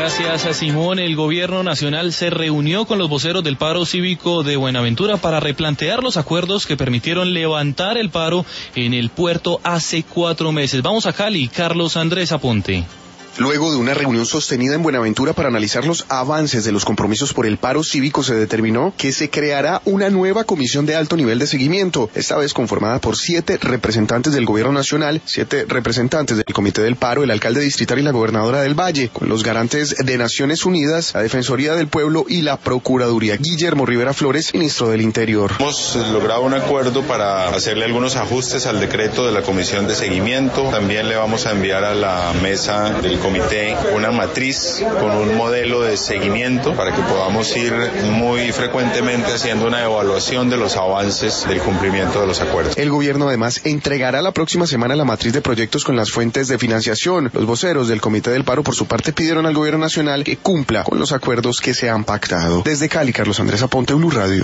Gracias a Simón. El gobierno nacional se reunió con los voceros del paro cívico de Buenaventura para replantear los acuerdos que permitieron levantar el paro en el puerto hace 4 meses. Vamos a Cali, Carlos Andrés Aponte. Luego de una reunión sostenida en Buenaventura para analizar los avances de los compromisos por el paro cívico, se determinó que se creará una nueva comisión de alto nivel de seguimiento, esta vez conformada por 7 representantes del gobierno nacional, 7 representantes del Comité del Paro, el alcalde distrital y la gobernadora del Valle, con los garantes de Naciones Unidas, la Defensoría del Pueblo y la Procuraduría. Guillermo Rivera Flores, ministro del Interior. Hemos logrado un acuerdo para hacerle algunos ajustes al decreto de la comisión de seguimiento. También le vamos a enviar a la mesa del comité una matriz con un modelo de seguimiento para que podamos ir muy frecuentemente haciendo una evaluación de los avances del cumplimiento de los acuerdos. El gobierno además entregará la próxima semana la matriz de proyectos con las fuentes de financiación. Los voceros del Comité del Paro por su parte pidieron al gobierno nacional que cumpla con los acuerdos que se han pactado. Desde Cali, Carlos Andrés Aponte, Blue Radio.